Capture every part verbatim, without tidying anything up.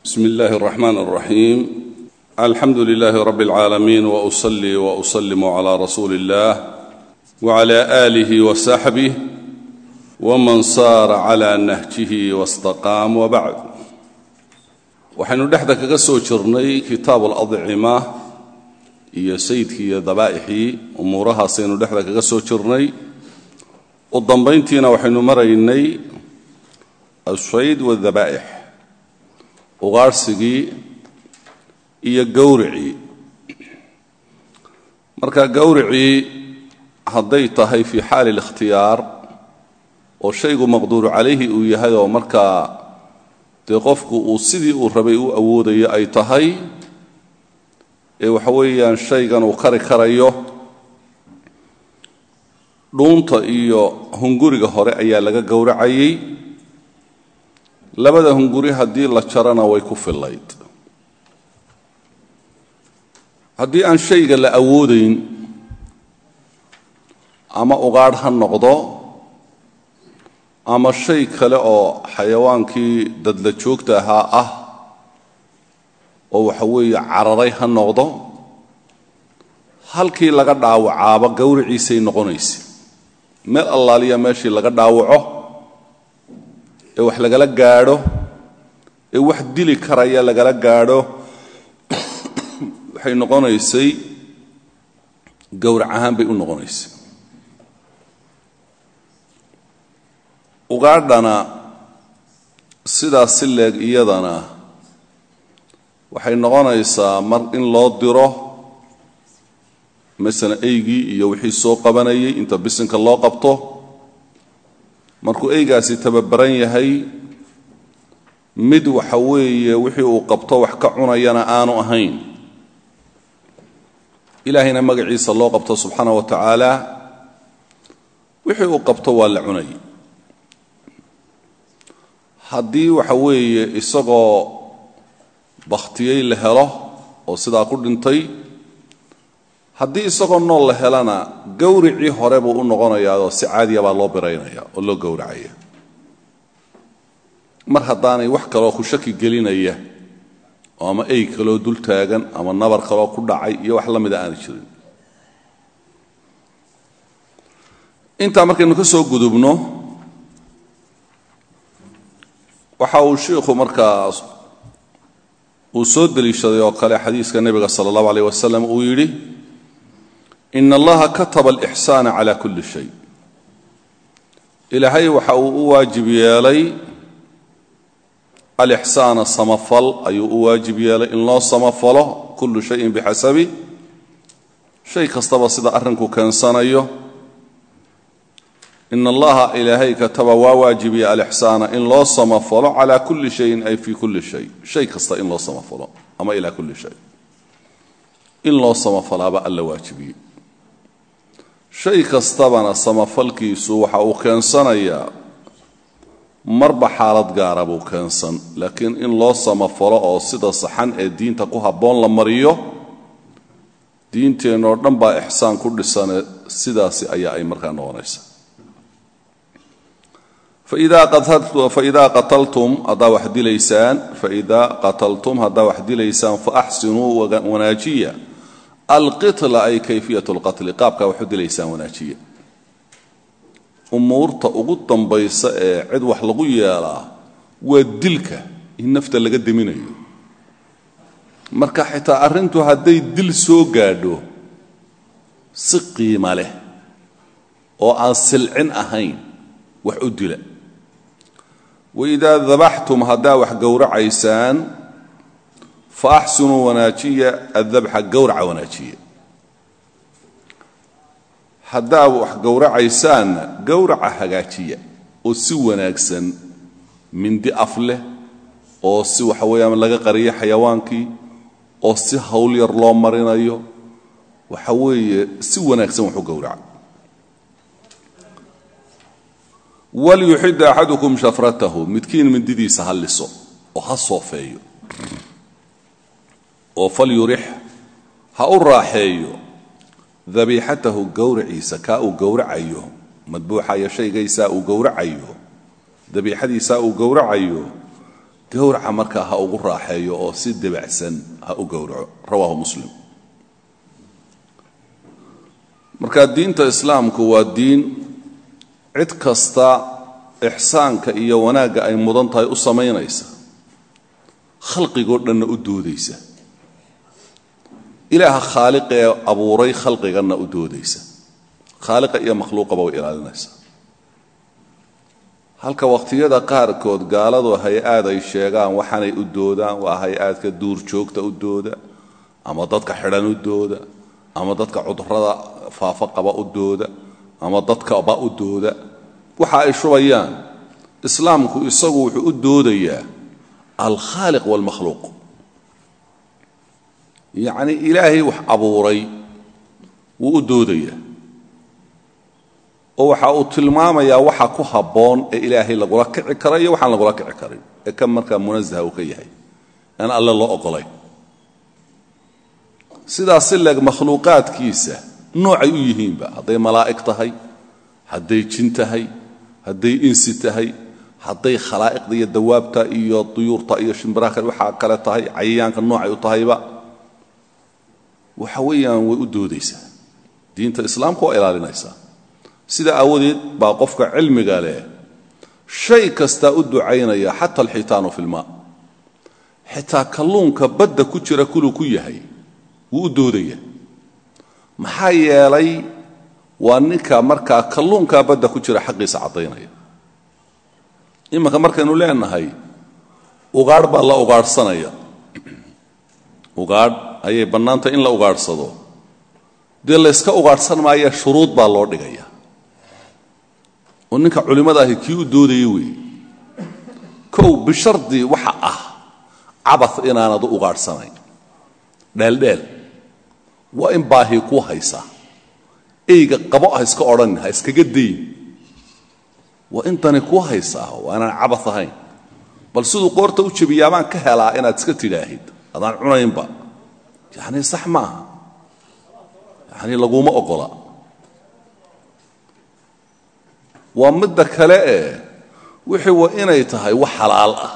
بسم الله الرحمن الرحيم الحمد لله رب العالمين وأصلي وأسلم على رسول الله وعلى آله وصحبه ومن صار على نهجه واستقام وبعد وحين نحدث كسو جرني كتاب الأضعمة يا سيدكي يا ذبائحي أمورها سين نحدث كسو جرني والضمبينتنا وحين مريني الصيد والذبائح ugaarsigii iyo gowricii marka gowricii haday tahay fi xaal al-ikhtiyar oo shaygu maqduur calayhi uu yahay oo marka de qofku uu sidii uu rabay uu awoodayo ay tahay ee waxa weeyaan shaygan uu kari karayo dhuunta iyo hunguriga hore ayaa laga gowracayay labada hunguri hadii la jarana way ku filayd hadii aan shayga la awoodayn ama ugaad ha noqdo ama shay kale oo xayawaankii dad la joogta ahaa ah oo waxa weeye cararay ha noqdo halkii laga dhaawacaaba gowriciisay noqonaysa meel allaaliya meeshii laga dhaawaco ee wax lagala gaadho ee wax dili karaya lagala gaadho waxay noqonaysay gowrac ahaan bay u noqonaysay ugaadhana sidaas si leeg iyadana waxay noqonaysaa mar in loo diro mesela eygii iyo wixii soo qabanayay inta bisinka loo qabto markuu eygaasi tababaran yahay mid waxa weeye wixii uu qabto wax ka cunayana aanu ahayn ilaahina magaciisa loo qabto subxaanahu wa tacaala wixii uu qabto waa la cunay haddii waxa weeye isagoo bakhtiyey la helo oo sidaa ku dhintay haddii isagoo nool la helana gowricii hore buu u noqonayaa oo si caadiya baa loo biraynaya oo loo gowracaya mar haddaanay wax kaloo ku shaki gelinaya oo ama ey kaloo dul taagan ama nabar kaloo ku dhacay iyo wax la mida aanay jirin intaa markaynu ka soo gudubno waxa uu sheekhu markaas uu soo deliishaday oo kale xadiiska nebiga sala allahu alayh wasalam uu yidhi إن الله كتب الإحسان على كل شيء إلهي وحاو واجب يالي الإحسان الصمفل أي واجب يالي إن الله صمفله كل شيء بحسبه شيء كستبا صدا أرنكو كان صنيه إن الله إلهي كتب وواجب الإحسان إن الله صمفله على كل شيء أي في كل شيء شيء كستا إن الله صمفله أما إلى كل شيء إن الله صمفله أبا ألا واجبي shay kastabana samafalkiisu waxa uu keensanayaa marba xaalad gaara buu keensan laakiin in loo samafalo oo sida saxan ee diinta ku habboon la mariyo diinteenoo dhan baa ixsaan ku dhisan sidaasi ayaa ay markaa noqonaysa faidaa qataltum haddaa wax dilaysaan faidaa qataltum haddaa wax dilaysaan faaxsinuu wanaajiya القتل أي كيفية القتل قابك وحد ليسان وناجية أمورتا أغطن بيساء عد وحلقية ودلك النفط اللي قد منه مركا حتى أرنتو هدي دل سو قادو سقي ماله وعن سلعن أهين وحد له وإذا ذبحتم هدا وحقور عيسان فأحسنوا وناجية الذبح قورع وناجية حدا وحقورع عيسان قورع هجاتية وسوى ناكسن من دي أفله أو سوى حويا من لقى قرية حيوانكي أو سي هولي رلوم مرين أيو وحويا سوى ناكسن وحو قورع وليحد أحدكم شفرته متكين من دي سهل لسو وحصو فيه وفليرح هأراحيو ذبيحته قورعي سكاء قورعيو مدبوحة يا شيء ساء قورعيو ذبيحتي ساء قورعيو gowraca markaa ha ugu raaxeeyo oo si debacsan ha u gowraco rawaahu muslim marka diinta islaamku waa diin cid kasta ixsaanka iyo wanaagga ay mudan tahay u samaynaysa khalqigoo dhanna u doodaysa ilaaha khaaliq ee abuuray khalqiganna u doodaysa khaaliqa iyo makhluuqaba way ilaalinaysa halka waqtiyada qaarkood gaaladu hay-aad ay sheegaan waxaanay u doodaan waa hay-aadka duurjoogta u dooda ama dadka xidhan u dooda ama dadka cudurrada faafa qaba u dooda ama dadkaba u dooda waxa ay shubayaan islaamku isagu wuxuu u doodayaa alkhaaliq walmakhluuq yacni ilaahay wax abuuray wuu u doodayaa oo waxa uu tilmaamayaa waxa ku habboon ee ilaahay lagula kici karo iyo waxaan lagula kici karin ee ka markaa munazaha uu ka yahay aan alle loo ogolay sidaas si lag makhluuqaadkiisa noocay u yihiinba hadday malaa'ig tahay hadday jin tahay hadday insi tahay hadday khalaa'iqda iyo dawaabta iyo duyuurta iyo shimbiraha waxa kale tahay cayayaanka noocay u tahayba waxa weeyaan way u doodaysaa diinta islaamku waa ilaalinaysaa sida aawadeed baa qofka cilmiga leh shay kasta u ducaynaya xataa alxitaanu fi lmaa xitaa kalluunka badda ku jira kuluu ku yahay wuu u doodaya maxaa yeelay waa ninka markaa kalluunkaa badda ku jira xaqiisa caddaynaya imanka markaynu leenahay ugaadh baa la ugaadhsanaya ugaadh ayay bannaantay in la ugaadhsado dee layska ugaadhsan maaya shuruud baa loo dhigaya oo ninka culimmada ahi kii u doodaya weeye kow bishardi waxa ah cabas inaanad u ugaadhsanayn dheeldheel waa in baahi ku haysa eyga qabo ah iska odhan ha iskaga dayn waa intani ku haysaa waa inaan cabas ahayn bal siduu qoorta u jabiyaa baan ka helaa inaad iska tidhaahid adaan cunaynba yacni sax maaha yacni laguma ogola waa midda kale ee wixii waa inay tahay wax xalaal ah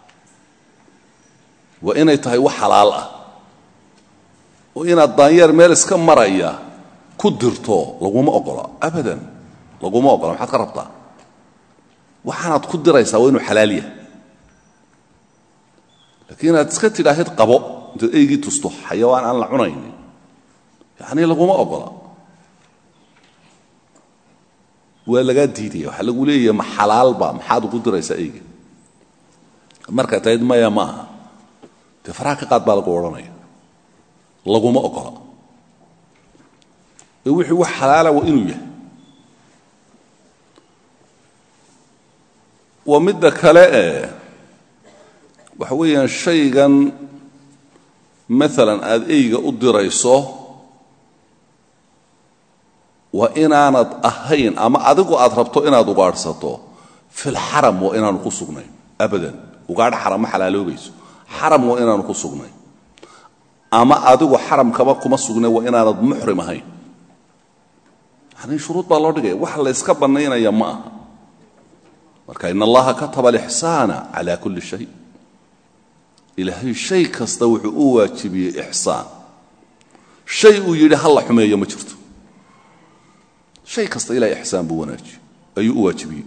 waa inay tahay wax xalaal ah oo inaad daanyeer meel iska maraya ku dirto laguma ogola abadan laguma ogola maxaad ka rabtaa waxaanaad ku diraysaa waa inuu xalaal yahay laakiin inaad iska tidhaahid qabo intaad eygii tusto xayawaan aan la cunaynin yacni laguma ogola waa lagaa diidaya waxaa lagu leeyahay ma xalaalba maxaad ugu diraysaa eyga markaa tahid maya maaha dee faraha ka qaad baa lagu odhanaya laguma ogola ee wixii wax xalaala waa inuu yahay waa midda kale ee waxa weeyaan shaygan maalan aad eyga u dirayso waa inaanad ahayn ama adigu aad rabto inaad ugaadhsato filxaram waa inaanu ku sugnayn abadan ugaadh xaram ma xalaaloobayso xaram waa inaanu ku sugnayn ama adigu xaramkaba kuma sugnay waa inaanad muxrim ahayn yani shuruud baa loo dhigaya wax la yska bannaynaya ma aha marka in allaha kataba alixsaana cala kulli shay ilaahay shay kasta wuxuu u waajibiyey ixsaan shay uu yidhi ha la xumeeyo ma jirto shay kasta ilaahay ixsaan buu wanaajiyo ayuu u waajibiyey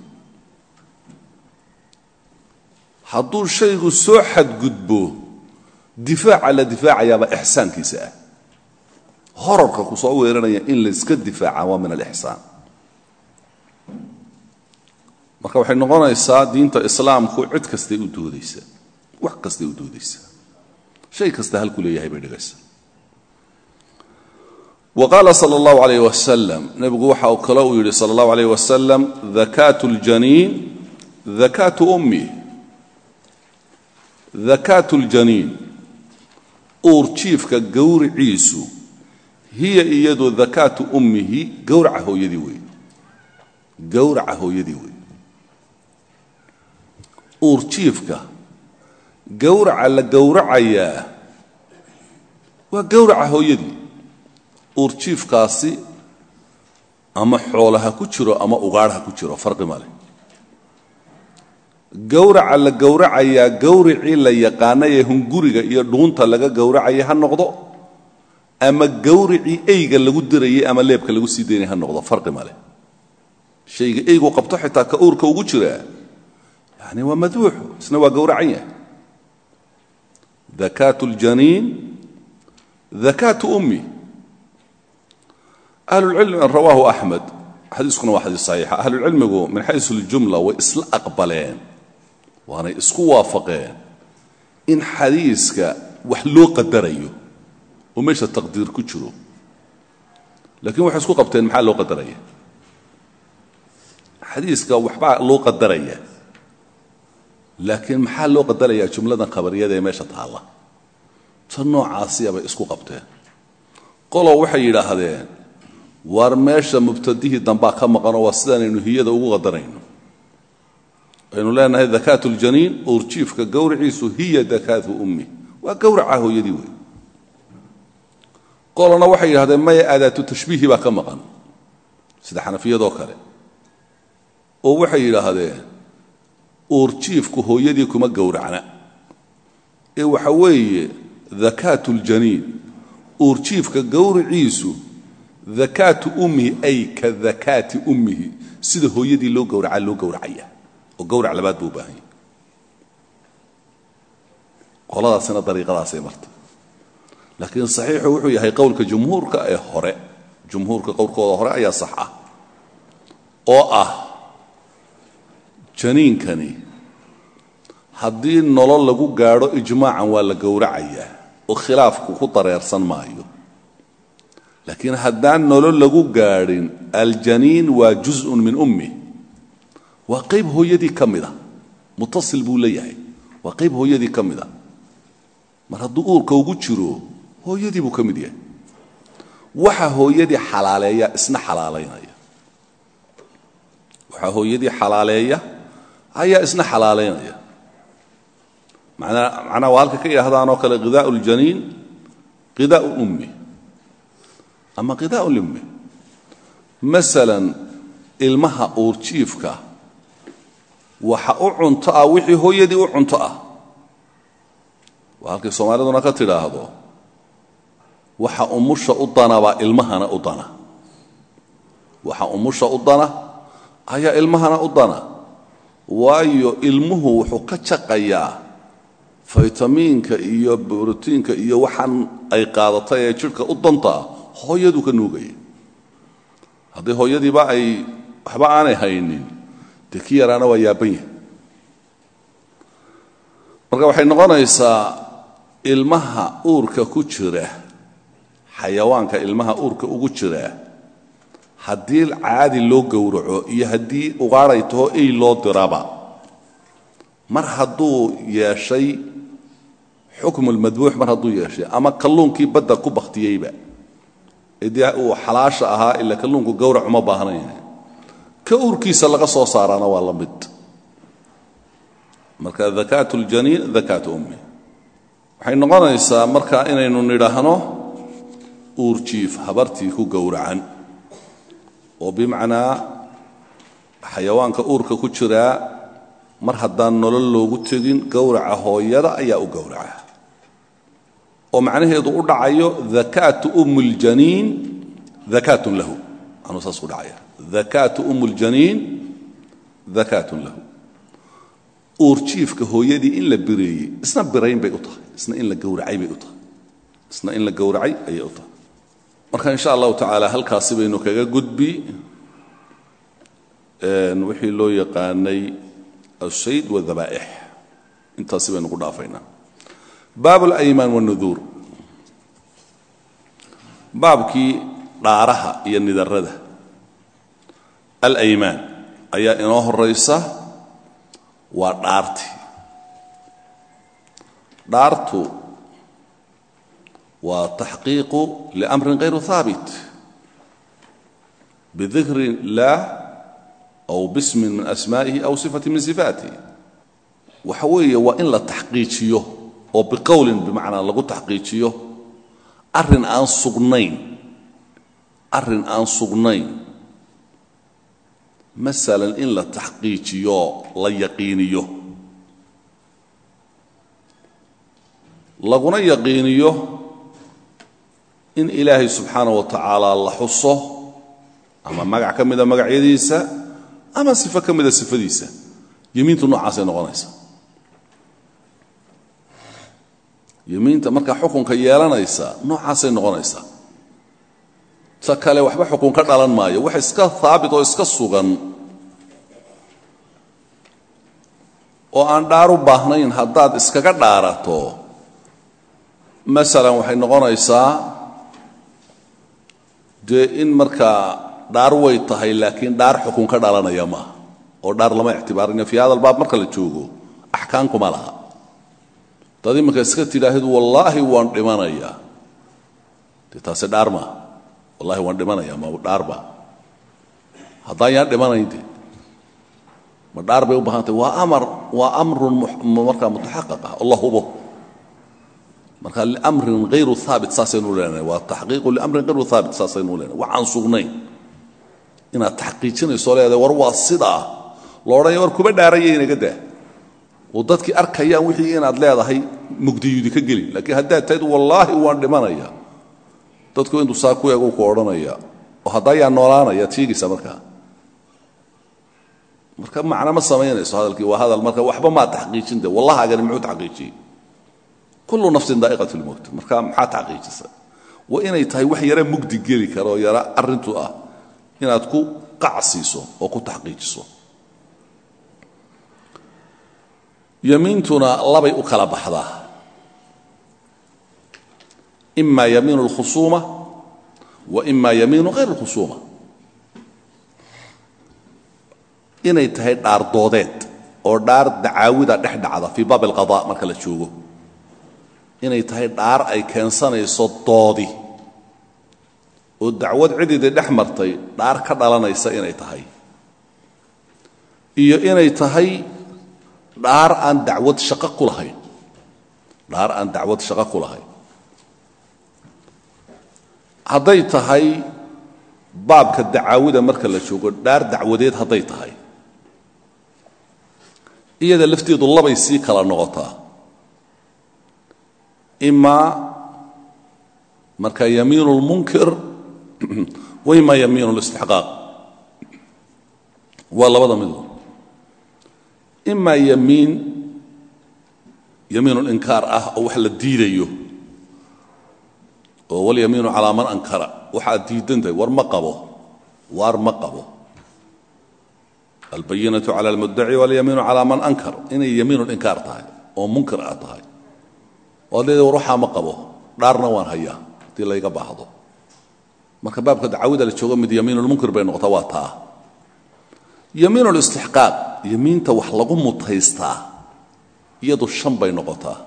hadduu shaygu soo xadgudbo difaaca la difaacayaaba ixsaankiisa ah horarka ku soo weeranaya in la iska difaaca waa min alixsaan marka waxay noqonaysaa diinta islaamku cid kastay u doodaysaa wax kastay u doodaysaa shay kasta halku leeyahay bay dhigaysaa وqاaل صلى الله عليه وسلم نبgu waxa uu kale uu yidhi صلى الله عليه وسلم ذكاة الجنين ذكاة أمه ذكاة الجنين uurjiifka gawriciisu hiya iyadu ذكاة أمihi gawraca hooyadii wey gawraca hooyadii wey uurjiifka gawraca la gawracayaa waa gawraca hooyadii uurjiifkaasi ama xoolaha ku jiro ama ugaadha ku jiro farqi male gowraca la gowracayaa gowricii la yaqaanay hunguriga iyo dhuunta laga gowracay ha noqdo ama gowricii eyga lagu dirayay ama leebka lagu sii deynay ha noqdo farqi male shayga eygu qabto xitaa ka uurka ugu jira yani waa madbuux isna waa gowracan yahay ذكاة الجنين ذكاة أمي أهل العلم رواه أحمد حديثكم واحد صحيح أهل العلم من حيث الجملة وإسلا أقبلين وأنا إسكو وافقين إن حديثك وحلو قدريه ومش التقدير كتشرو لكن وحي إسكو قبتين محال لو قدريه حديثك وحبا لو قدريه laakiin maxaa loo qadarayaa jumladan khabariyada ee meesha taala tan noocaasiya bay isku qabteen qolo waxay yiraahdeen war meesha mubtadihi damba ka maqano waa sidaanaynu hiyada ugu qadarayno aynu leenahay zakaatul janiin urjiifka gowriciisu hiya zakatu ummi waa gowraca hooyadii way qolona waxay yiraahdeen may aadaatu tashbiihi ba ka maqan sida xanafiyadoo kale oo waxay yiraahdeen urjiifku hooyadii kuma gowracna ee waxa weeye zakaatul janiin urjiifka gowriciisu zakatu ummi ay ka zakati ummihi sida hooyadii loo gowraca loo gowracaya oo gowrac labaad buu baahan qoladaasina dariiqadaas ay martay laakiin saxiixu wuxuu yahay qowlka jumhuurka ee hore jumhuurka qowlkooda hore ayaa sax ah oo ah janiinkani haddii nolol lagu gaadho ijmaacan waa la gowracayaa oo khilaafku ku dareersan maayo laakiin haddaan nolol lagu gaadhin aljaniin waa juz'un min ummi waa qayb hooyadii ka mid ah mutasil buu leeyahay waa qayb hooyadii ka mid ah mar hadduu uurka ugu jiro hooyadii buu ka mid yahay waxa hooyadii xalaaleeya isna xalaalaynaya waxa hooyadii xalaaleeya ayaa isna xalaalaynaya macnaa macnaa waa halka ka yidhaahdaan oo kale ghidaa'u ljaniin ghidaa'u ummi ama ghidaa'u limmi masalan ilmaha uurjiifka waxa u cunto ah wixii hooyadii u cunto ah waa halkay soomaaliduna ka tidhaahdo waxa umusha u dana baa ilmahana u dana waxa umusha u dana ayaa ilmahana u dana waayo ilmuhu wuxuu ka jaqayaa faytamiinka iyo borotiinka iyo waxaan ay qaadatay ee jidhka u danta hooyadu ka nuugaya haddii hooyadiiba ay waxba aanay haynin dee ki yaraana waa yaaban yahay marka waxay noqonaysaa ilmaha uurka ku jira xayawaanka ilmaha uurka ugu jira haddii caadi loo gowraco iyo haddii ugaadhay taho ey loo diraba mar hadduu yeeshay xukmu lmadbuux mar hadduu yeeshay ama kalluunkii badda ku baktiyeyba idii uu xalaasha ahaa ilaa kalluunku gowrac uma baahnayn ka uurkiisa laga soo saaraana waa la mid marka zakaatu ljaniin zakaatu ummi waxay noqonaysaa marka inaynu nidhaahno uurjiif habartii ku gowracan oo bimacnaa xayawaanka uurka ku jiraa mar haddaan nolol loogu tegin gowraca hooyada ayaa u gowraca oo macnaheedu u dhacayo zakaatu ummi ljaniin zakaatun lahu anuu saas u dhacaya zakaatu ummi ljaniin zakaatun lahu uurjiifka hooyadii in la bireeyey isna birayn bay u tahay isna in la gowracay bay u tahay isna in la gowracay ayay u tahay marka insha allahu tacaala halkaasi baynu kaga gudbi wixii loo yaqaanay الشيد والذبائح انتاسي بين نقول دافينا باب الايمان والنذور بابكي دارها هي النذرده الايمان ايا انه الرئيسه ودارتي دارتو وتحقيق لامر غير ثابت بذكر الله أو باسم من أسمائه أو صفة من صفاته وحوية وإن لا تحقيقيه أو بقول بمعنى لغو تحقيقيه أرن أن صغنين أرن أن صغنين مثلا إن لا تحقيقيه لا يقينيه laguna yaqiiniyo in ilaahay subxaanahu wa tacaala la xuso ama magac ka mida magacyadiisa ama sifo ka mida sifadiisa yamiintu noocaasay noqonaysa yamiinta markaa xukunka yeelanaysa noocaasay noqonaysa ta kale waxba xukun ka dhalan maayo wax iska haabit oo iska sugan oo aan dhaar u baahnayn haddaad iskaga dhaarato masalan waxay noqonaysaa dee in markaa dhaar way tahay laakiin dhaar xukun ka dhalanaya maaha oo dhaar lama ictibaarina fii hada albaab marka la joogo axkaan kuma laha dad iminka iska tidhaahid wallaahi waan dhimanayaa dee taasi dhaar maaha wallahi waan dhimanayaa ma dhaar baa haddaan yaan dhimanayn de ma dhaar bay u baahantay waa amar waa amrun markaa mutaxaqiq ah allah hubo marka liamrin hayru haabit saasaynu leenahay waa taxqiiqu liamrin hayru haabit saasaynu leenahay waxaan sugnayn inaad taxqiijinayso leedahay war waa sidaa lo odhanaya war kuba dhaaraya inaga daa oo dadkii arkayaan wixii inaad leedahay mugdiyudi ka gelin laakiin haddaad tahayd wallaahi waan dhimanaya dadku intuu saa ku eegu ku odhanaya oo haddaayaa noolaanaya tiigaysa markaa marka macna ma samaynayso hadalkii waa hadal marka waxba maa taxqiijin de wallahaagani muxuu taxqiijiyey kullu nafsin daa'iqatu lmowt marka maxaa taxqiijisa waa inay tahay wax yara mugdi geli kara oo yara arrintu ah inaad ku qacsiiso oo ku taxqiijiso yamiintuna labay u kala baxdaa ima yamiinu اlkhusuuma wa ima yamiinu hayr اlkhusuuma inay tahay dhaar doodeed oo dhaar dacaawida dhex dhacda fii baab اlqada marka la joogo inay tahay dhaar ay keensanayso doodi oo dacwad cidida dhex martay dhaar ka dhalanaysa inay tahay iyo inay tahay dhaar aan dacwad shaqo ku lahayn dhaar aan dacwad shaqo ku lahayn hadday tahay baabka dacaawida marka la joogo dhaar dacwadeed hadday tahay iyada lafteedu labay sii kala noqotaa imaa marka yamiinu اlmunkir wa ima yamiinu اlistixqaaq waa labada midood ima yamiin yamiinu linkaar ah oo wax la diidayo oo walyamiinu calaa man ankara waxaad diidan tahay war ma qabo waar ma qabo albayinatu cala almuddaci walyamiinu calaa man ankar inay yamiinu linkaar tahay oo munkar ah tahay oo ad leedahay war waxaa ma qabo dhaarna waan hayaa haddii layga baahdo marka baabka dacawida la joogo mid yamiinu lmunkir bay noqotaa waa taa yamiinu listixqaaq yamiinta wax lagu mutaystaa iyadu shan bay noqotaa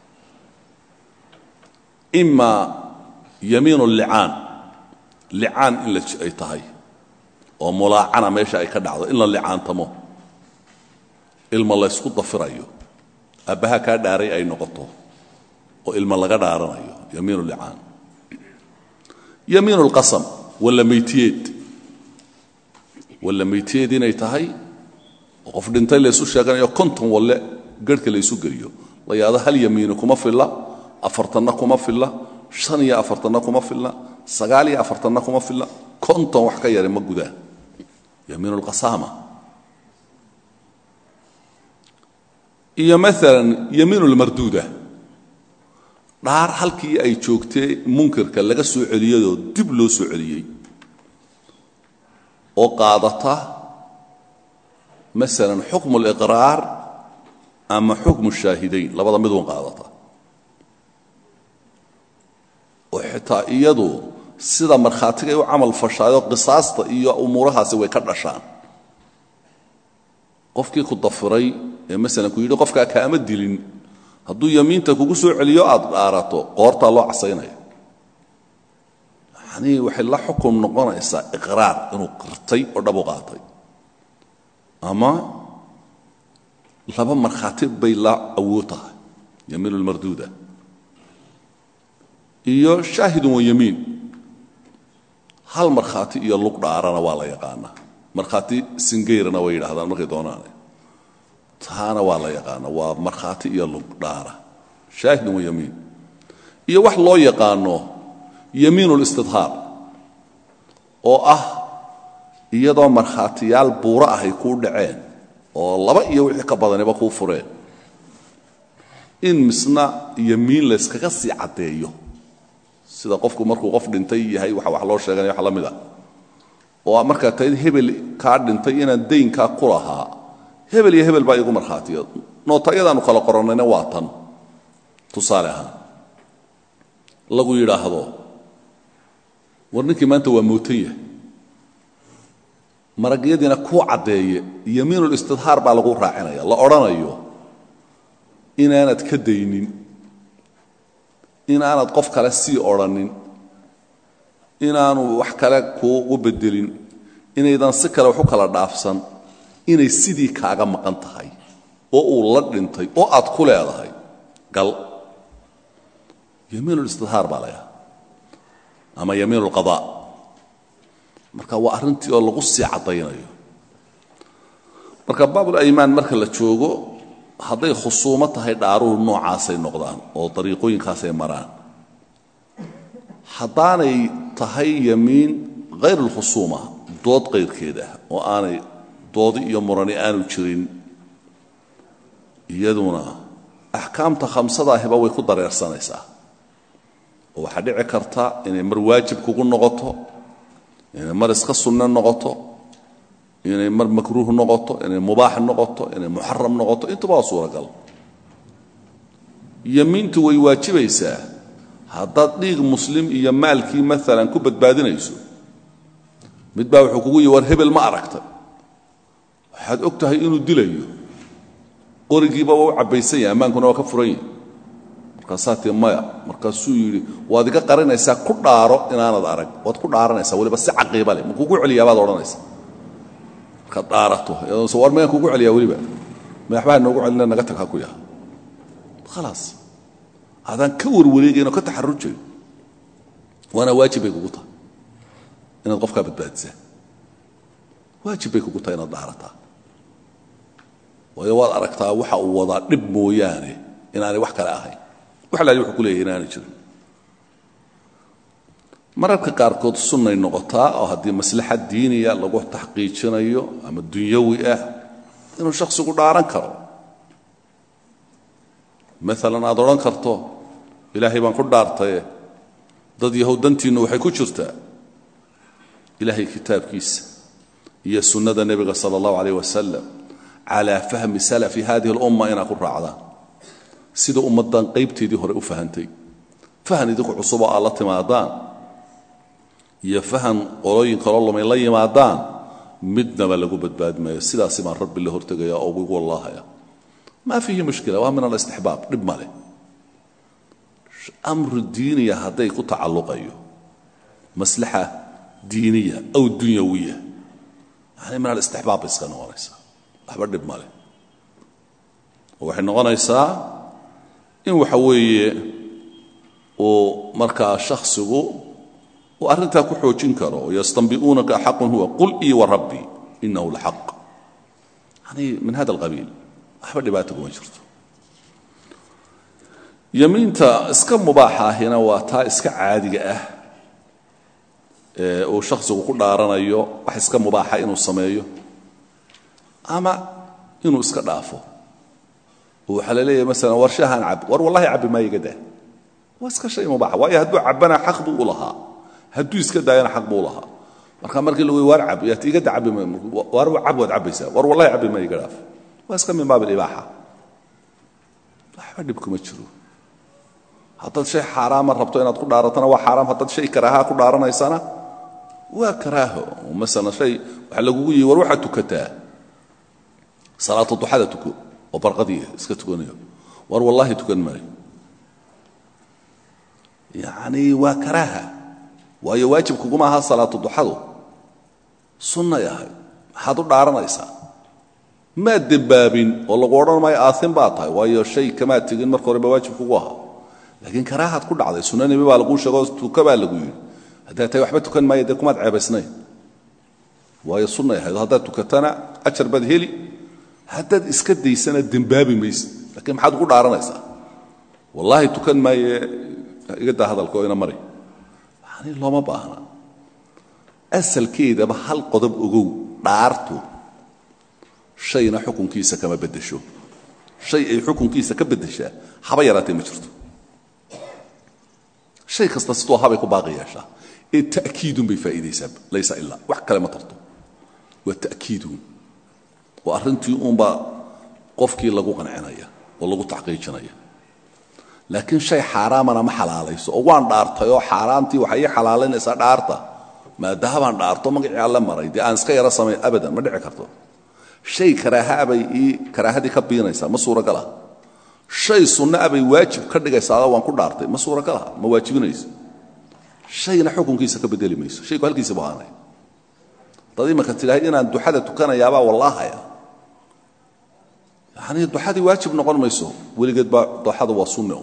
ima yamiinu licaan licaan in ay tahay oo mulaacana meesha ay ka dhacdo in la licaantamo ilma laysku dafirayo aabbaha kaa dhaaray ay noqoto oo ilma laga dhaaranayo yamiinu licaan yamiinu lqasam walla maytiyeed walla maytiyeed inay tahay oo qof dhintay laysu sheeganayo konton walle garhka laysu geliyo la yaado hal yamiini kuma filla afartanna kuma filla shan iyo afartanna kuma filla sagaal iyo afartanna kuma filla konton wax ka yare ma gudaa yamiinu lqasaama iyo maalan yamiinu lmarduuda dhaar halkii ay joogtee munkirka laga soo celiyadoo dib loo soo celiyey oo qaadata maalan xukmu اliqraar ama xukmu shaahidayn labada midun qaadata oo xitaa iyadu sida markhaatigay u camal fashaayo qisaasta iyo umuurahaasi way ka dhashaan qofkii ku dafiray ee maalan ku yidhi qofkaa kaama dilin hadduu yamiinta kugu soo celiyo aad dhaarato qoortaa loo casaynaya yanii waxay la xukum noqonaysaa iqraar inuu qirtay oo dhabu qaatay ama laba markhaati bay la awood tahay yamiinu lmarduuda iyo shaahidun wa yamiin hal markhaati iyo lug dhaarana waa la yaqaanaa markhaati singayrana way yidhahdaan markay doonaane taana waa la yaqaana waa markhaati iyo lug dhaara shaahidun wa yamiin iyo wax loo yaqaano yamiinul istidhaar oo ah iyadoo markhaatiyaal buura ah ay ku dhaceen oo laba iyo wixii ka badaniba ku fureen in misna yamiin la iskaga sii cadeeyo sida qofku markuu qof dhintay yahay waxa wax loo sheegay wax la mid ah oo marka tayd hebel ka dhintay inaan deynka ku lahaa hebel iyo hebel baa igu markhaatiyo nootayadanu kala qoranayna waa tan tusaale ahaan lagu yiraahdo warninkii maanta waa mootaya maragiyadina ku cadeeye yamiinul istidhaar baa lagu raacinaya la oranayo inaanad ka daynin inaanad qof kale sii oranin inaanu wax kale ku u bedelin inaydan si kale wax u kala dhaafsan inay sidii kaaga maqan tahay oo uu la dhintay oo aad ku leedahay gal yamiinul istidhaar baa laga ama yamiinul qadaa marka waa arintii oo lagu sii cadaynayo marka baabul aymaan marka la joogo haday khusuuma tahay dhaaruhu noocaas ay noqdaan oo dariiqooyinkaas ay maraan hadaanay tahay yamiin غير الخصومه dood qeyrkeeda oo aanay doodi iyo murani aanu jirin iyaduna ahkaamta khamsada ahba way ku dareersanaysaa oo waxa dhici karta inay mar waajib kugu noqoto inay mar iska sunna noqoto inay mar makruuh noqoto inay mubaax noqoto inay muharram noqoto intuba suuragal yamiintu way waajibaysaa haddaad dhiig muslim iyo maalkii maalan ku badbaadinayso mid baa wuxuu kugu yiri war hebel ma aragtay waxaad ogtahay inuu dilayo qorigiiba uu cabaysan yahay amaankuna waa ka furan yahay markaasaati maya markaasuu yiri waad iga qarinaysaa ku dhaaro inaanad arag waad ku dhaaranaysaa waliba si caqiiba leh ma kugu celiyaa baad oranaysaa ka dhaarato iyadoo soo war ma kugu celiyaa waliba ma waxba noogu celina naga tag ha ku yahay خلاص هذا كور وليجي إنه كتحرجي وأنا واجب يقطع إن القفكة بتبادزه واجب يقطع إن الظهرتها ويوال أركتها وحى ووضع نبمو يعني إن أنا وحكى لأهي وحلا يوحكوا لي هنا نجري مرة كاركود السنة النقطة أو هذه مسلحة دينية لقوه تحقيق شنايو أما الدنيوية إنه شخص يقول دارن كرو مثلا أدوران كرتو إلهي بان كل دارتي ضد يهودنتي إنه وحي كجرتا إلهي كتاب كيس هي السنة النبي صلى الله عليه وسلم على فهم سلف هذه الأمة إن أقول رعدا سيدو أمدان قيبتي دي هرئو فهنتي فهن يدوك عصوبة الله تمادان يفهم قرأين قال الله من الله يمادان مدنا بلغو بدباد ما سيدا سيمان رب الله هرتقى يا أبو والله يا ما فيه مشكلة ومن الاستحباب رب ماله أمر الدينية هذا يكون تعلق أيه مصلحة دينية أو دنيوية يعني من الاستحباب يسكنوا ونيسا أحبر رب ماله وحين ونيسا إن وحوي ومركا شخص وأرنتها كحوجين كرو يستنبئونك حق هو قل إي وربي إنه الحق يعني من هذا القبيل أحبر باتك وجرته يمينتا اسكا مباحة هنا واتا اسكا عادية اه وشخص يقول دارانيو wax iska mubaaxa inuu sameeyo ama inuu iska dhaafo waxa la leeyahay mesela warshahan cab war wallahi cab ma yigada waa iska shay mubaaxa waa haduu cabana xaq buu lahaa haduu iska daayana xaq buu lahaa marka markii lagu war cab yaa tiga cab war cab wad cabaysa war wallahi cab ma yigada waa iska min baab al-ibaaha waxba dibku ma jiro haddii shay xaraam rabto inaad ku dhaaratana waa xaraam haddii shay karaaha ku dhaaranaysana waa karaaho mesela shay waxa lagu yiri war waxa tukataa salaatu duhada tuko oo barqadiye iska tukanayo war wallahi tukan maray yaani waa karaaha waa waajib kugu ma aha salaatu duhadu sunna yahay hadu dhaaranaysa ma dibabin oo lagu oran maayo aasin baa tahay waayo shay kama tigin marka hore waajib kugu aha laakiin karaahad ku dhacday sunnah nabi baa lagu sheego tuka baa lagu yiri hadaa tay waxba tukan maayo de kuma ceebaysnay waayo sunnah yahay hadaa tukatana ajar bad heli hadaa iska daysana dambaabi mays laakiin maxaad ku dhaaranaysaa wallahi tukan maayo igada hadalko ina mari yani looma baahna asalkeedaba hal qodob ogow dhaartu shayna xukunkiisa kama bedesho shay ay xukunkiisa ka bedeshaa haba yaraatay ma jirto shay kasta sidoo habay ku baaqi yeeshaa ee ta'kiidun bay faa'iideysaa laysa illa wax kale ma tarto waa ta'kiidun waa arrintii uunba qofkii lagu qancinaya oo lagu taxqiijinaya laakiin shay xaaraamana ma xalaalayso oo waan dhaartay oo xaaraantii waxay ii xalaalinaysaa dhaarta maadaama dhaarto magacii alla maray dee aan iska yara samay abadan ma dhici karto shay karaaha bay ii karaahadii ka biinaysaa ma suuragal ah shay sunna bay waajib ka dhigaysaa waan ku dhaartay ma suuragal ah ma waajibinayso shayna xukunkiisa ka bedeli mayso shaygu halkiisa baanay dadii marka tilaahay inaan duxada tukanayaaba wallahi yani duxadii waajib noqon mayso weligeed ba duxada waa sunna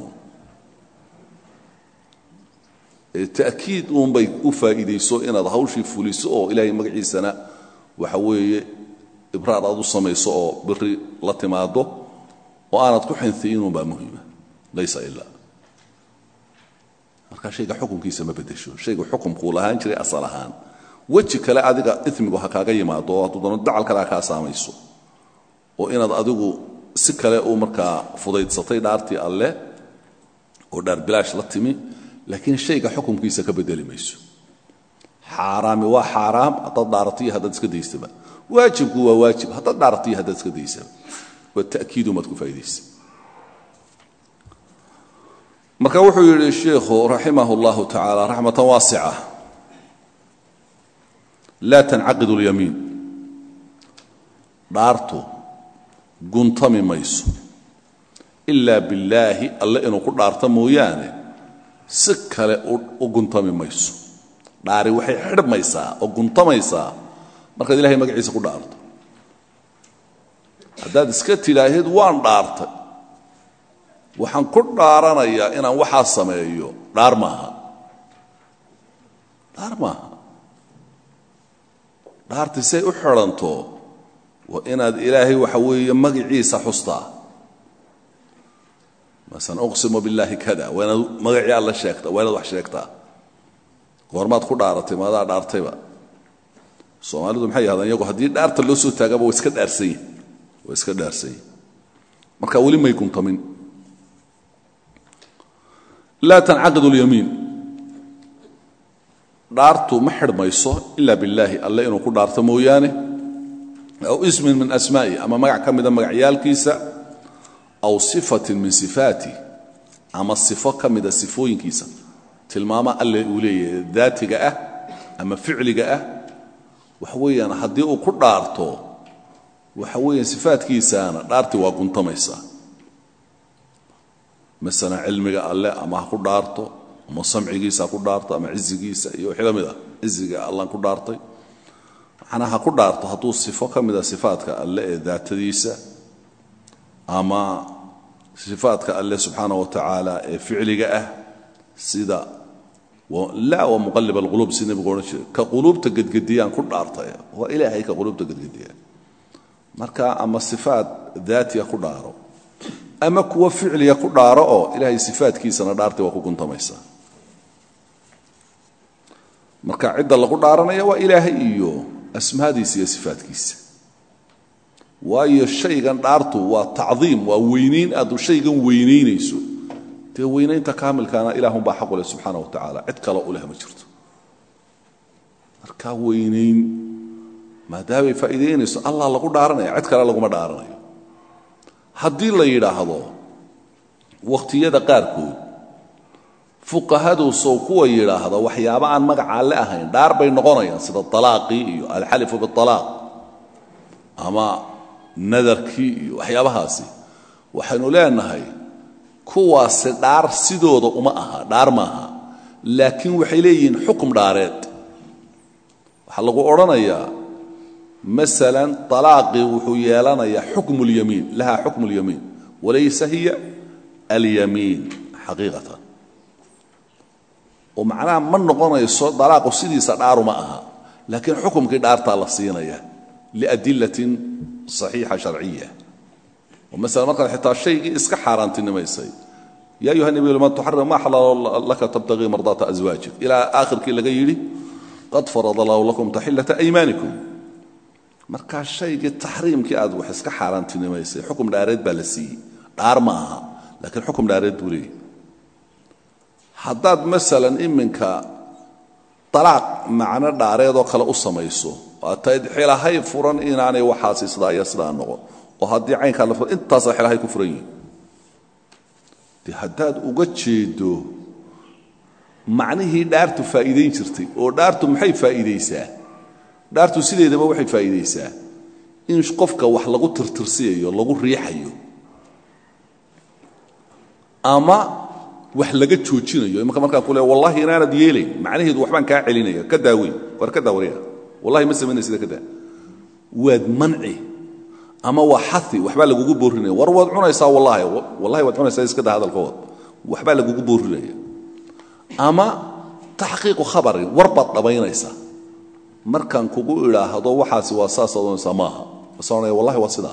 ta'kiid uun bay u faa'iideyso inaad hawshii fuliso oo ilaahay magaciisana waxa weeye ibraar aad u samayso oo biri la timaado oo aanad ku xintiinun baa muhiima laysa illa marka shayga xukunkiisa ma bedesho shayga xukunku lahaan jiray asal ahaan waji kale adiga ismigu ha kaaga yimaado oo hadduu doono dacal kale ka saamayso oo inaad adigu si kale u markaa fudaydsatay dhaartii alle oo dhaar bilaash la timi laakiin shayga xukunkiisa ka bedeli mayso xaaraami waa xaaraam haddaad dhaartiy haddaad iska daysaba waajibku waa waajib haddaad dhaartiy haddaad iska daysaba waa ta'kiidu maad ku faa'iidaysa marka wuxuu yidhi sheekhu raximahu allahu tacaala raxmatan waasica laa tancaqidu اlyamiin dhaartu guntami mayso ilaa billaahi alle inuu ku dhaarto mooyaane si kale u guntami mayso dhaari waxay xidhmaysaa oo guntamaysaa markaad ilahay magaciisa ku dhaarto haddaad iska tidhaahid waan dhaartay waxaan ku dhaaranayaa inaan waxaa sameeyo dhaar maaha dhaar maaha dhaarti say u xidhanto waa inaad ilaahay waxa weeye magaciisa xustaa masalan uqsimu billaahi kada waa inaad magacii alla sheegtaa waa inaad wax sheegtaa goormaad ku dhaaratay maadaa dhaartayba soomaalidu maxay yahdaan iyagu haddii dhaarta loo soo taagaba waa iska dhaarsan yihin waa iska dhaarsan yihin marka weli may guntamin laa tancaqidu اlyamiin dhaartu ma xidhmayso ila billaahi alle inuu ku dhaarto mooyaane aw ismin min asmaa'i ama magac ka mida magacyaalkiisa aw sifatin min sifaati ama sifo ka mida sifooyinkiisa tilmaama alle uu leeyahay daatiga ah ama ficliga ah waxa weeyaan haddii uu ku dhaarto waxa weeyaan sifaadkiisaana dhaartii waa guntamaysaa مثلا علمك الله أما كدارته أما سمعك يسا كدارته أما عزك يسا يو حلا مذا عزك الله كدارته أنا هكدارته هتو صفة مذا صفاتك الله ذات يسا أما صفاتك الله سبحانه وتعالى فعلك أه سيدا لا ومقلب القلوب سيدنا بيقولون كقلوب تجد جديان كدارته وإلهي كقلوب تجد جديان مركا أما الصفات ذاتية كداره ama kuwa ficliya ku dhaaro oo ilaahay sifaadkiisana dhaartay waa ku guntamaysa marka cid lagu dhaaranaya waa ilaahay iyo asmaadiisa iyo sifaadkiisa waayo shaygan dhaartu waa ta'dhiim waa weynayn aad shaygan weynaynayso te weynaynta kaamilkaana ilaahum baa xaq u leh subhanahu wa ta'ala cid kale u leh ma jirto marka weynayn maadaama faa'iideynayso allah lagu dhaaranaya cid kale lagu ma dhaaranayo haddii la yidhaahdo waqtiyada qaarkood fuqahadu soo kuwa yidhaahdo waxyaabo aan magaca alle ahayn dhaar bay noqonayaan sida talaaqii iyo alxalifu bitalaaq ama nadarkii iyo waxyaabahaasi waxaynu leenahay kuwaasi dhaar sidooda uma aha dhaar maaha laakiin waxay leeyihiin xukum dhaareed waxaa lagu odhanayaa مثلا طلاقي وحيالنا يا حكم اليمين لها حكم اليمين وليس هي اليمين حقيقة ومعناها من نقول يسوع طلاق سيدي صدار معها لكن حكم كدار طالصينية لأدلة صحيحة شرعية ومثلا مثلا حتى الشيء إسك حارنت إنما يصير يا أيها النبي لما تحرم ما حلال لك تبتغي مرضات أزواجك إلى آخر كي لغيري قد فرض الله لكم تحلة أيمانكم marka shayga tahriimkii aad wax iska xaaraantinimaysay xukum dhaareed baa la siiyay dhaar ma aha laakiin xukum dhaareed buu leeyahay haddaad masalan iminka talaaq macna dhaareed oo kale u samayso waatayd xilahay furan inaanay waxaasi sidaa iyo sidaa noqo oo haddii caynka la furan intaas xilahay ku furan yihiin di haddaad uga jeedo macnihii dhaartu faa'iideyn jirtay oo dhaartu maxay faa'iideysaa dhaartu sideedaba waxay faa'iideysaa in qofka wax lagu tirtirsiyo lagu riixayo ama wax laga joojinayo imka marka kule wallahi inaanad yeelay macnaheedu waxbaan ka celinaya ka daaway war ka daawariya wallahi ma sameynaysid ka daa wad manci ama waa xathi waxba lagu boorinaya war wad cunaysaa wallahi wallahi wad cunaysaa iska daa hadalkood waxba lagu boorinaya ama tahqiiq khabar warba dhabaynaysa markan kugu ilaahdo waxaasi waa saasoo samaaha wasaanay wallahi waa sida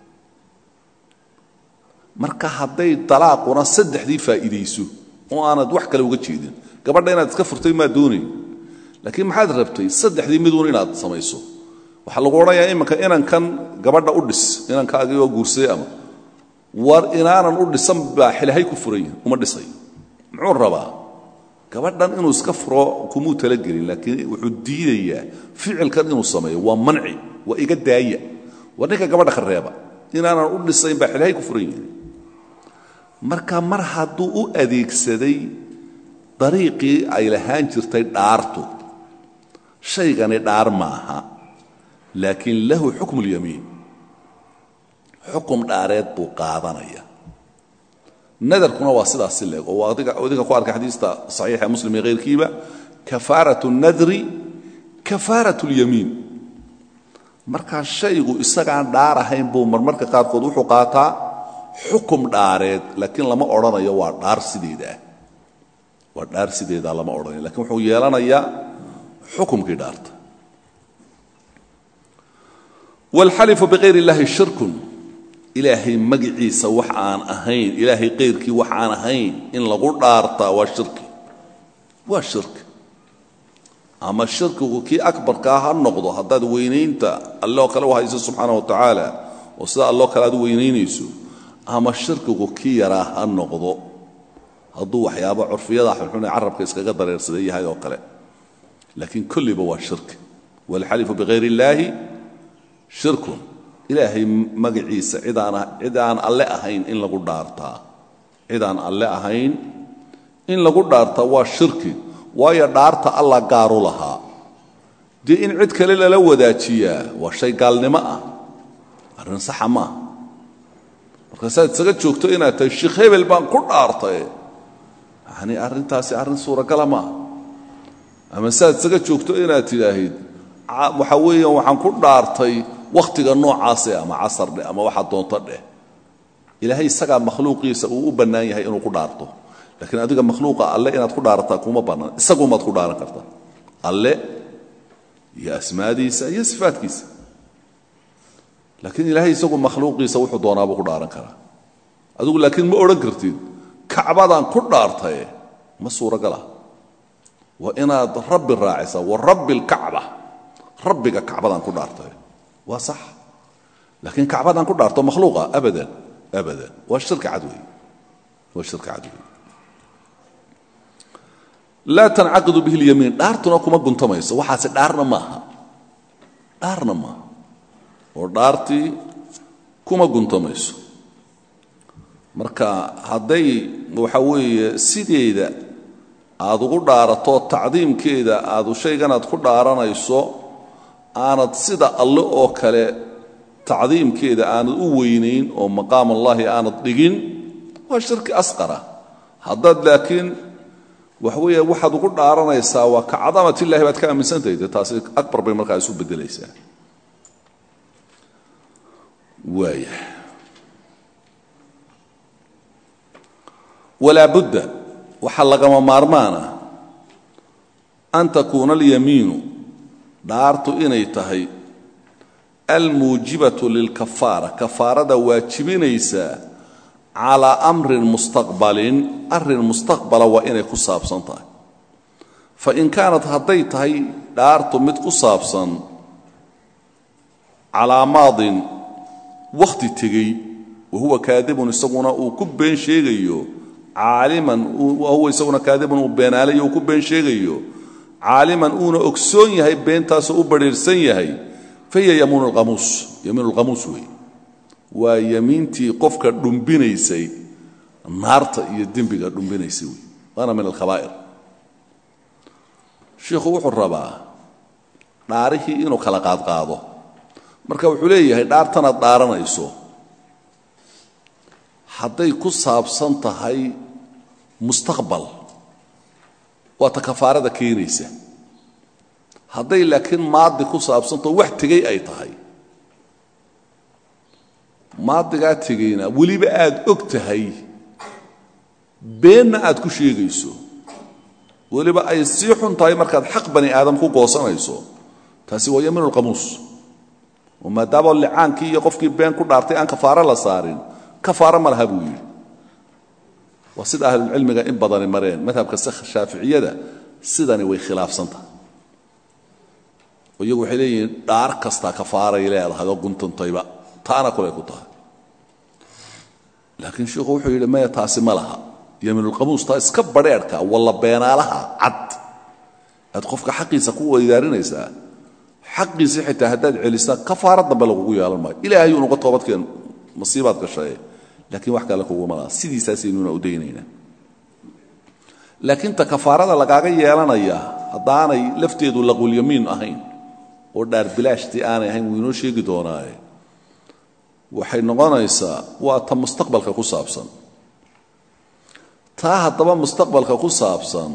marka haday talaaquna saddexdii faa'iideyso oo aanad wax kale uga jeedin gabadha inaad iska furtay ma doonay laakiin maxaad rabtay saddexdii mid uun inaad samayso waxa lagu oranayaa imanka inaan kan gabadha u dhis inaan ka agiyo guursay ama war inaanan u dhisan baa xilahay ku furay uma dhisay muxuu rabaa gabadhan inuu iska furo kumu tala gelin laakiin wuxuu diidayaa ficilkan inuu sameeyo waa manci waa iga daaya wadinka gabadha khareeba inaanan u dhisayn baa xilahay ku furan yihiin marka mar hadduu u adeegsaday dariiqii ay lahaan jirtay dhaartu shaygani dhaar maaha laakiin lahu xukmu lyamiin xukum dhaareed buu qaadanaya nadarkuna waa sidaas leeg oo adiga adiga ku arka xadiista saxiixa muslim iyo qeyrkiiba kafaaratu nadri kafaaratu lyamiin marka shaygu isaga aan dhaar ahayn buu marmarka qaarkood wuxuu qaataa xukum dhaareed laakiin lama oranayo waa dhaar sideeda waa dhaar sideeda lama oranayo laakiin wuxuu yeelanayaa xukumkii dhaarta wal halifu bighayri llahi shirkun ilaahay magiciisa wax aan ahayn ilaahay qeyrkii wax aan ahayn in lagu dhaarta waa shirki waa shirki ama shirkigu kii akbarka ha noqdo haddaad weynaynta allah kale u hayso subxaanahu wa tacaala oo sida allah kale aad weynaynayso ama shirkigu kii yaraa ha noqdo hadduu waxyaaba curfiyada xunxun ee carabka iskaga dareersaday yahay oo kale laakiin kulliba waa shirki walxalifu bighayri illaahi shirkun ilaahay magaciisa cidaan cidaan alle ahayn in lagu dhaartaa cidaan alle ahayn in lagu dhaartaa waa shirki waayo dhaarta alla gaar u lahaa dee in cid kale lala wadaajiyaa waa shay gaalnimo ah arrin sax ma marka saad isaga joogto inaad tahay sheekh hebel baan ku dhaartay yani arrintaasi arrin suuragal ma ama saad isaga joogto inaad tidaahid waxa weeyaan waxaan ku dhaartay waqtiga noocaas ama casar dhe ama waxa doonto dheh ilaahay isaga makhluuqiisa uu u banaan yahay inuu ku dhaarto laakiin adiga makhluuqa alle inaad ku dhaartaa kuma banaan isagu ma ku dhaaran kartaa alle ya asmaadiisa ya sifaatkiisa laakiin ilaahay isagu makhluuqiisa wuxuu doonaaba ku dhaaran karaa adigu laakiin ma oran kartid kacbadan ku dhaartay ma suuragala wa inaad rabbi raacisa wa rabbil kacba rabbiga kacbadan ku dhaartay waa sax laakiin kacbadan ku dhaarto makhluuqa abadan abadan waa shirka cadwi waa shirka cadwi la tanaqadu bihi al-yamin dhaartuna kuma guntamayso waxaas dhaarna maaha dhaarna ma oo dhaarti kuma guntamayso marka haday waxa weeye sideeda aad ugu dhaarato tacdiimkeeda aad u shaygan aad ku dhaaranayso aanad sida alle oo kale tacdiimkeeda aanad u weynayn oo maqaam allahi aanad dhigin waa shirki asqara haddad laakiin waxa weeye waxaad ugu dhaaranaysaa waa ka cadamati ilaahi baad ka aaminsantahay taasi akbar bay markaa isu bedelaysaa waaya ولا بد وحلق مارمانا أن تكون اليمين دارت إني تهي الموجبة للكفارة كفارة واجبين إيسا calaa amrin mustaqbalin arrin mustaqbala waa inay ku saabsan tahay fain kaanat hadday tahay dhaartu mid ku saabsan calaa maadin wakhti tegey wahuwa kaadibun isaguna uu ku been sheegayo caaliman wahuwa isaguna kaadibun uu beenaalayo uu ku been sheegayo caaliman uuna ogsoon yahay beentaasoo u badhiirsan yahay fahiya yamiinu lqamuus yamiinu lqamuus wey waa yamiintii qofka dhumbinaysay naarta iyo dembiga dhumbinaysay wey waana min alkhabaa'ir sheikhu wuxuu rabaa dhaarihii inuu kala qaadqaado marka wuxuu leeyahay dhaartanaad dhaaranayso hadday ku saabsan tahay mustaqbal waa ta kafaarada keenaysa hadday laakiin maadi ku saabsantaho wax tegey ay tahay maadigaa tegeyna weliba aad og tahay beenna aad ku sheegayso weliba ay sii xun tahay markaad xaq bani aadam ku goosanayso taasi waa yamiinu lqamuus oo maadaama licaankii iyo qofkii been ku dhaartay aan kafaaro la saarin kafaaro ma laha buu yidhi waa sida ahlulcilmiga in badani mareen madhabka shaaficiyada sidani way khilaafsantahay oo iyagu waxay leeyihiin dhaar kastaa kafaaray leedahay oo guntantayba taana kulay ku tahay laakiin sheikhu wuxuu yidhi maya taasi ma laha yamiinulqamuus taa iska badheerhka walla beenaalaha cad aad qofka xaqiisa ku weydaarinaysaa xaqiisii xitaa haddaad celisna kafaaro dambe lagugu yeelan maayo ilaahay unuga toobadkeen masiibaad gashaye laakiin wax kale kuguma laha sidiisaasaynuna u daynaynaa laakiin ta kafaarada lagaaga yeelanaya haddaanay lafteedu laqulyamiin ahayn oo dhaar bilaashtii aanay ahayn wuu inoo sheegi doonaaye waxay noqonaysaa waa ta mustaqbalka ku saabsan taa haddaba mustaqbalka ku saabsan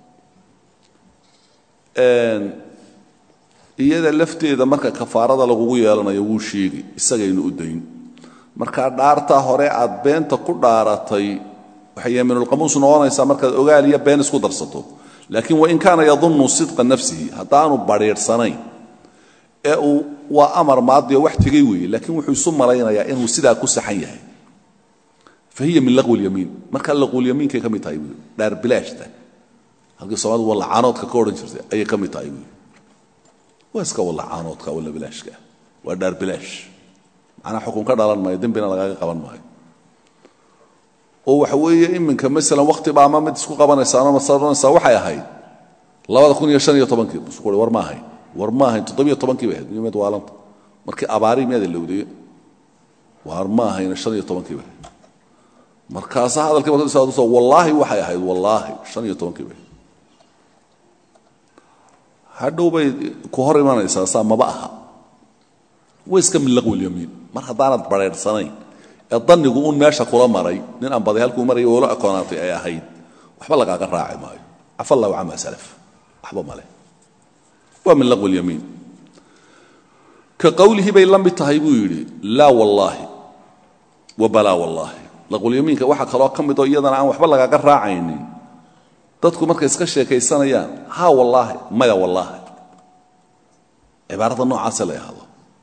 iyada lafteeda marka kafaarada lagugu yeelanayo wuu sheegi isagaynu u dayn markaa dhaartaa hore aad beenta ku dhaaratay waxay yamiinulqamuus noqonaysaa markaad ogaal iyo been isku darsato laakiin wain kaana yadunnu sidqa nafsihi haddaanu badhiidhsanayn ee uu waa amar maadiyo wax tegey weeye laakiin wuxuu isu malaynayaa inuu sidaa ku saxan yahay fa hiya min laqwi lyamiin markaa laqwulyamiinkay ka mid tahay buui dhaar bilaashta halkii soomalidu wallacaanoodka ka odhan jirtay ayay ka mid tahay buui waa iska wallacaanoodka walla bilaashka waa dhaar bilaash macnaa xukun ka dhalan maayo dembina lagaaga qaban maayo oo waxa weeye iminka maalan wakhtiba ama mid isku qabanaysaanoo masaranaysaa waxay ahayd labada kun iyo shan iyo tobankii busu war ma ahayn war ma ahayn toddobiyo tobankii bay ahayd nimed waalanta markii abaarii miyaada lowdaye war ma ahayn shan iyo tobankii bay ahayd markaasaa hadalkii markadiso wallaahi waxay ahayd wallaahi shan iyo tobankii bay ahayd hadhow bay ku hor imanaysaa saa maba aha way iska min laqwilyamiin mar haddaanad badheedhsanayn ee dannigu uun meesha kula maray nin aan baday halkuu maraya oolo akoonaatay ay ahayd waxba lagaaga raaci maayo cafa allahu camaa salaf waxba male waa min laqwi lyamiin ka qowlihii bay la mid tahay buu yidhi laa wallaahi wa balaa wallaahi laqwilyamiinka waxaa kaloo ka midoo iyadana aan waxba lagaaga raacaynin dadku markay iska sheekaysanayaan haa wallaahi maya wallaahi cibaarada noocaasa la yahado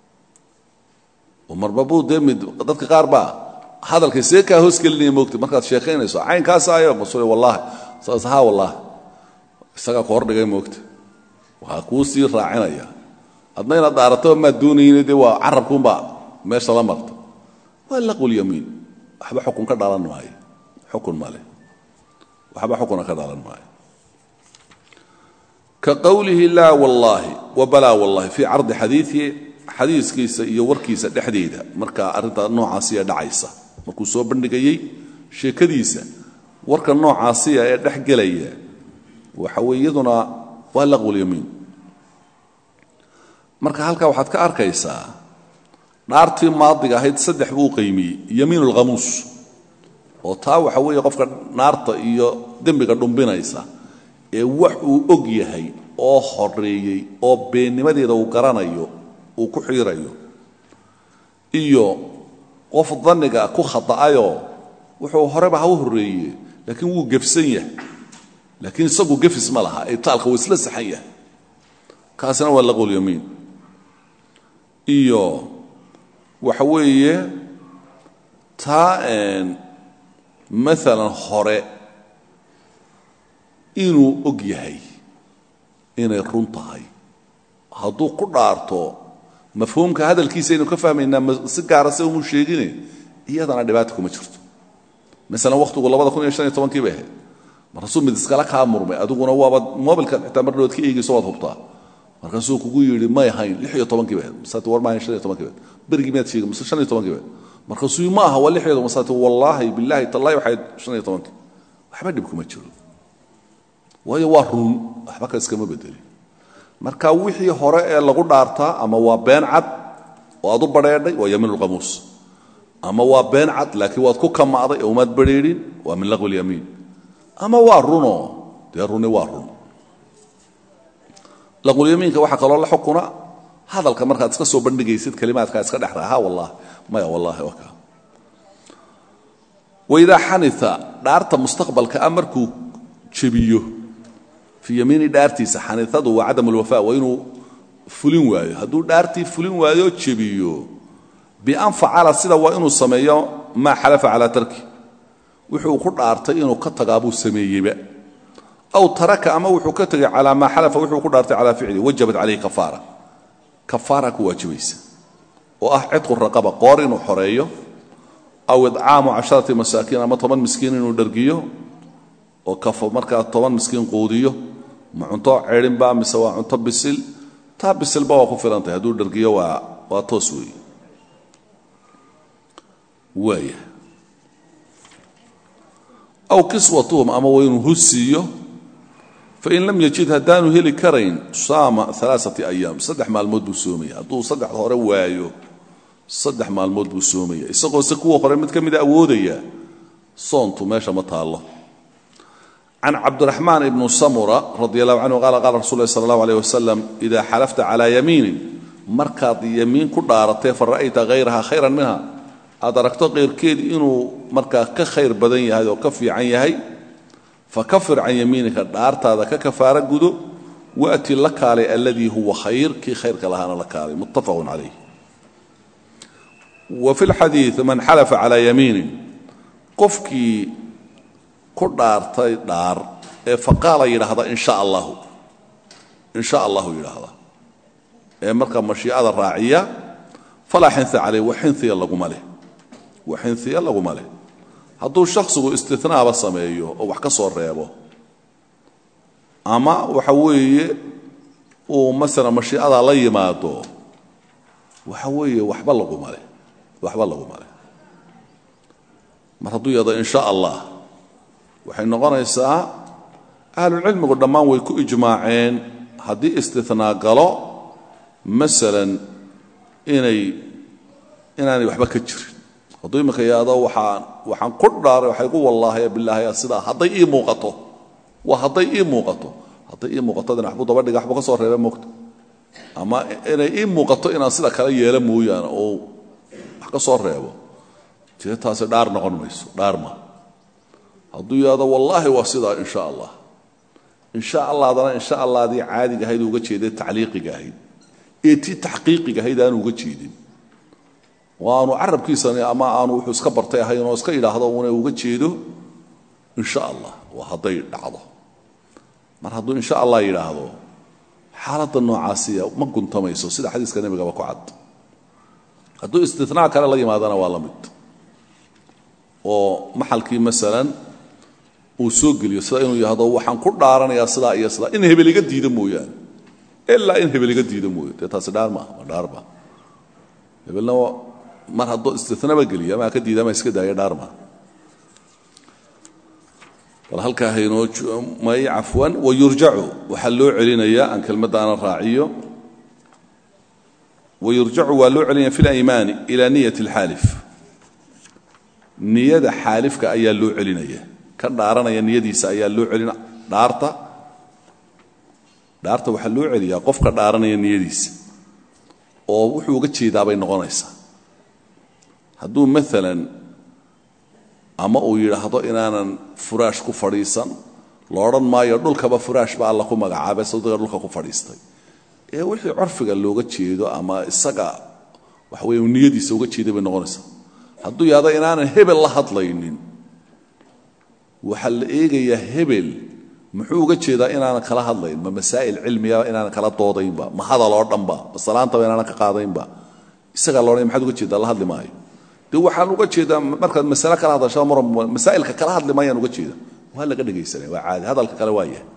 oo marbabuu dee mid dadka qaar baa hadalkay see kaa hoos gelinaya moogta markaad sheekaynayso caynkaasayo masule wallaahi saas haa wallaahi isagaa ku hordhigay moogta waxaa kuu sii raacinaya adna inaad dhaarataba maad doonayni dee waa carabkuunbaa meesha la marta waa laqwulyamiin waxba xukun ka dhalan maayo xukun male waxba xukuna ka dhalan maayo ka qowlihi laa wallaahi wa balaa wallaahi fii cardi xadiiii xadiiskiisa iyo warkiisa dhexdeeda markaa arrinta noocaasiya dhacaysa markuu soo bandhigayey sheekadiisa warka noocaasiya ee dhex gelaya waxa weye iyaduna waa laqwulyamiin marka halkaa waxaad ka arkaysaa dhaartii maadiga ahayd saddex buu qaymiyey yamiin ulkhamuus oo taa waxa weeye qofka naarta iyo dembiga dhumbinaysa ee wax uu og yahay oo horeeyey oo beennimadeeda uu garanayo uu ku xiirayo iyo qof danniga ku khada'ayoo wuxuu horeba ha u horreeye laakiin wuu gefsan yahay laakiin isagu gefis ma laha ee taalka wuu isla saxan yahay kaasina waa laqwulyamiin iyo waxa weeye taa مثلا hore inuu og yahay inay run tahay hadduu ku dhaarto mafhuumka hadalkiisa inuu ka fahmaynaa si gaar ah uu sheegine iyadana dhibaato kuma jirto مثلا waqtigu laba kun iyo shan iyo toban kii baa markaasuu mid iskala ka murmay adiguna waaba mobilka xitaa mar dhood ka eegayso waad hubtaa markaasuu kugu yiri ma yahayn lix iyo toban kii baa masat war ma shan iyo toban kii baa berigi meed sheegay shan iyo toban kii baa markaasuu ma aha wal lix iyo toban masat wallahi billahi tallahi waxay shan iyo toban kii waxba dhib kuma jiro waayo waa run waxba ka iskama bedeli marka wixii hore ee lagu dhaartaa ama waa been cad oo aad u bareeday waa yaminul qamuus ama waa been cad laakiin waad ku kamaaday oo maad bareerin waa min laqwi yamin ama waa runo de runi waa run laqwi yaminka waxa kale la xukuna hadalka markaad iska soo bandhigaysid kalimaadka iska dhaxraha wallahi maya wallahi waka wayda hanitha dhaarta mustaqbalka amarku jabiyo fi yamini dhaartiisa hanithadu waa adam alwafa wa inuu fulin waayo haduu dhaartii fulin waayo jabiyo bi an faala sida waa inuu sameeyo ma xalafa ala tarki wuxuu ku dhaartay inuu ka tagaabu sameeyayba aw taraka ama wuxuu ka tagay ala ma xalafa wuxuu ku dhaartay ala ficli wajibat alayhi kafara kafara ku wajibaysa oo ah cidqu raqaba qorin oo xoreeyo aw id'aamu asharati masaakin ama toban miskiin inuu dhargiyo oo kafa marka toban miskiin qoodiyo ma cunto ceerin ba mise waa cunto bisil ta bisil ba ku filantay haduu dhargiyo waa waa toos weey ويا أو كسوتهم أما وين هسيو فإن لم يجد هدانه هلي كرين صام ثلاثة أيام صدح مع الموت بسومية أدو صدح هورا وايو صدح مع الموت بسومية إساقو سكوه قرمت كميدا أودية صونتو ماشا متى الله عن عبد الرحمن بن سمرة رضي الله عنه قال قال رسول الله صلى الله عليه وسلم إذا حلفت على يمين مركض يمين كل دارته فرأيت غيرها خيرا منها أدركت غير كيد إنه مركا كخير بدني هذا وكفي عن يهي فكفر عن يمينك دارت هذا ككفارة جدو وأتي لك على الذي هو خير كي خير كلهنا لك عليه متفق عليه وفي الحديث من حلف على يمين قفكي كل دارت دار فقال إلى هذا إن شاء الله إن شاء الله إلى هذا مركا مشيئة الراعية فلا حنث عليه وحنث يلا قماله وحنث يلا قماله هذا الشخص استثناء بصميه أو وحكى صور ريبه أما وحوي ومثلا مشي هذا الله يماته وحوي وحبل قماله وحبل قماله ما تضيع هذا إن شاء الله وحين نقرأ الساعة أهل العلم قدمان ويكو إجماعين هذه استثناء قالوا مثلا إني إنني وحبا كجر هذو ما كيادا وحان وحان قدار وحيقول والله يا بالله يا سيدا هذا إيه موقته وهذا إيه موقته هذا إيه موقته ده نحبو دبر دقا حبا كسور ريبا موقته أما إني إيه موقته إنا سيدا كلا يلا مويانا أو حكا صور ريبا تيتا سيدار نقون ميسو دار ما هذو يادا والله وسيدا إن شاء الله إن شاء الله هذا إن شاء الله دي عادي قهيد وقتشي دي تعليقي قهيد إيتي تحقيقي هيدا أنا وجديدين وأنا عرب كيساني أما أنا وحوس كبرتي هاي ناس كيلا هذا وأنا وجديده إن شاء الله وهذا يدعضه مر هذا إن شاء الله إلى هذا حالة النعاسية ما كنت ميسو سيد حديث كان يبقى بقعد هذا استثناء كان الله ما دنا والله مت ومحل كي مثلا وسوق اللي يصيرون يهذا وحن كل دارنا يا صلاة يا صلاة إنه بلي قد يدمو يعني إلا إنه بلي قد يدمو تتاس دار ما دار ما يقولنا ما هذا استثناء بقولي ما قد يدم يسكت يا دار ما والهل كهينو ما عفوا ويرجعوا وحلوا علينا يا أن كلمة أنا راعيه ويرجعوا ولوا علينا في الأيمان إلى نية الحالف نية حالف كأي لوا علينا يا كان دارنا يا نية دي سأي لوا علينا دارته دارته وحلوا عليا قف كدارنا يا نية دي oo wuxuu uga jeedaa bay noqonaysaa haduu mesela ama uu yiraahdo inaanan furaash ku fadhiisan looran maayo dhulkaba furaash ba alla ku magacaabay sawdiga dhulka ku fadhiistay ee wixii curfiga looga jeedo ama isaga wax weey niyadiisa uga jeeday bay noqonaysaa haduu yaado inaanan hebel la hadlaynin waxa la eegaya hebel muxuu uga jeedaa inaana kala hadlayn ma masaa'il cilmiya inaana kala doodaynba ma hadal oo dhanba basalaanta inaana ka qaadaynba isaga looray maxaad uga jeedaa la hadli maayo de waxaan uga jeedaa markaad mas'ala kala hadasho mar masaa'ilka kala hadli maayaan uga jeedaa waa laga dhageysanay waa caadi hadalka kale waa yahay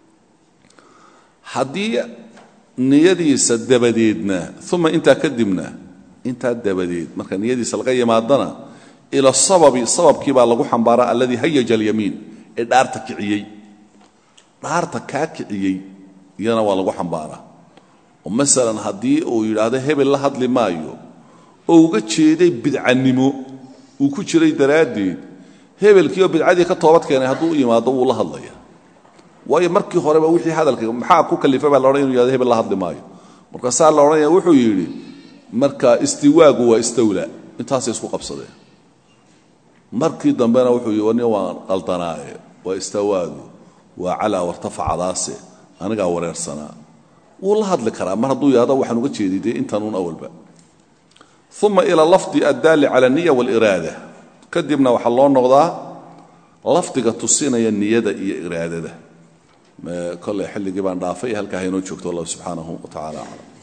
haddii niyadiisa dabadeedna uma intaa kadibna intaa dabadeed marka niyadiisa laga yimaadana ila sababi sababkii baa lagu xambaaraa alladii hayaja alyamiin ee dhaarta kiciyey dhaarta kaa kiciyey iyana waa lagu xambaaraa oo masalan haddii uu yidhaahdo hebel la hadli maayo oo uga jeeday bidcanimo uu ku jiray daraaddeed hebelkiioo bidcadii ka toobad keenay hadduu u yimaado wuu la hadlaya waayo markii horeba wixii hadalka maxaa ku kalifa baa la odhan inuu yidhahdo hebel la hadli maayo markaasaa la odhanaya wuxuu yidhi marka istiwaagu waa istawla intaasay isku qabsadeen markii dambena wuxuu yidhi nin waan qaldanaaye waa istawaadu waa calaa wartafacadaase anigaa wareersanaa wuu la hadli karaa mar hadduu yidhahdo waxaan uga jeeday dee intanuun awalba uma ila lafdi addaali cala aniya waaliraada kadibna waxaa loo noqdaa lafdiga tusinaya niyada iyo iraadada kolley xilligii baan dhaafay halkaa haynoo joogto allah subxaanahu wa tacaala aclam